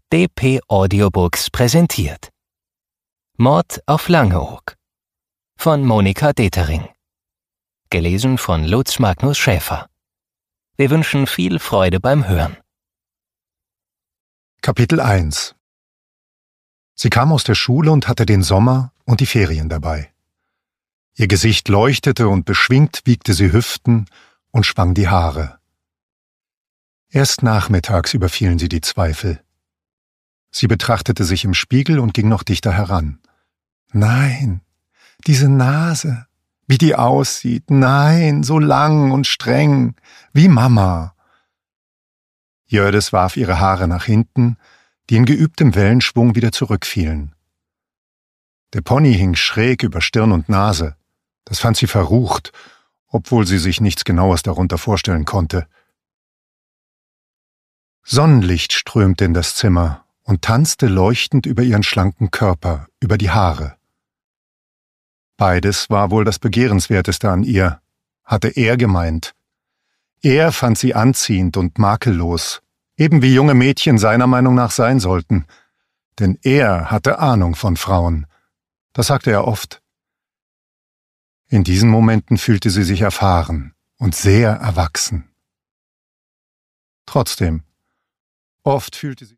DP Audiobooks präsentiert Mord auf Langeoog von Monika Detering. Gelesen von Lutz Magnus Schäfer. Wir wünschen viel Freude beim Hören. Kapitel 1. Sie kam aus der Schule und hatte den Sommer und die Ferien dabei. Ihr Gesicht leuchtete und beschwingt wiegte sie Hüften und schwang die Haare. Erst nachmittags überfielen sie die Zweifel. Sie betrachtete sich im Spiegel und ging noch dichter heran. Nein, diese Nase, wie die aussieht, nein, so lang und streng, wie Mama. Jördis warf ihre Haare nach hinten, die in geübtem Wellenschwung wieder zurückfielen. Der Pony hing schräg über Stirn und Nase. Das fand sie verrucht, obwohl sie sich nichts Genaues darunter vorstellen konnte. Sonnenlicht strömte in das Zimmer und tanzte leuchtend über ihren schlanken Körper, über die Haare. Beides war wohl das Begehrenswerteste an ihr, hatte er gemeint. Er fand sie anziehend und makellos, eben wie junge Mädchen seiner Meinung nach sein sollten. Denn er hatte Ahnung von Frauen. Das sagte er oft. In diesen Momenten fühlte sie sich erfahren und sehr erwachsen. Trotzdem, oft fühlte sie